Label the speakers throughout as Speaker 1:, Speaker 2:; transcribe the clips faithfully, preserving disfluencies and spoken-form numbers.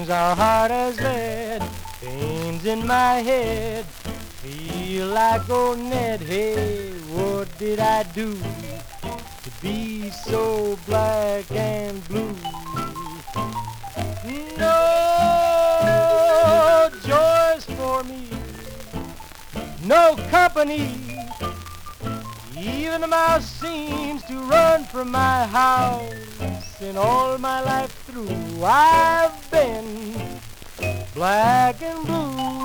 Speaker 1: are hard as lead, pains in my head, feel like old Ned. Hey, what did I do to be so black and blue? No joys for me, no company. Even the mouse seems to run from my house. And all my life through I've been black and blue.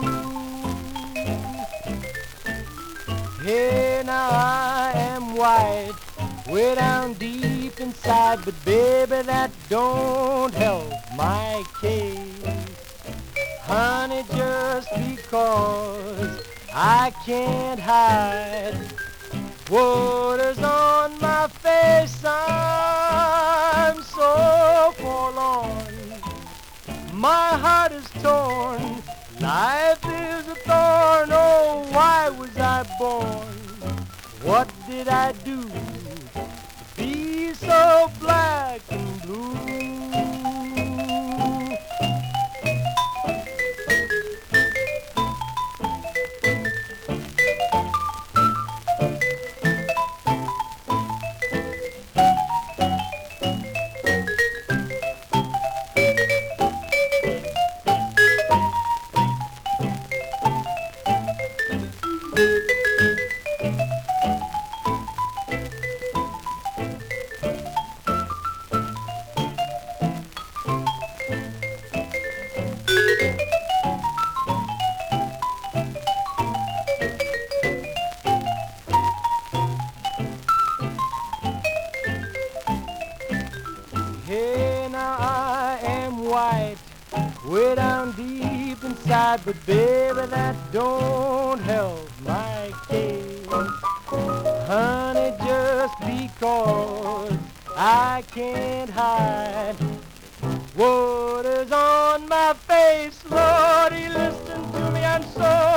Speaker 1: Hey, now I am white, way down deep inside, but baby, that don't help my case. Honey, just because I can't hide water's on my face, I'm so forlorn. My heart is torn, life is a thorn. Oh, why was I born? What did I do to be so black and blue? Hey, now I am white, way down deep inside, but baby, that don't help my case. Honey, just because I can't hide water's on my face. Lordy, listen to me, I'm so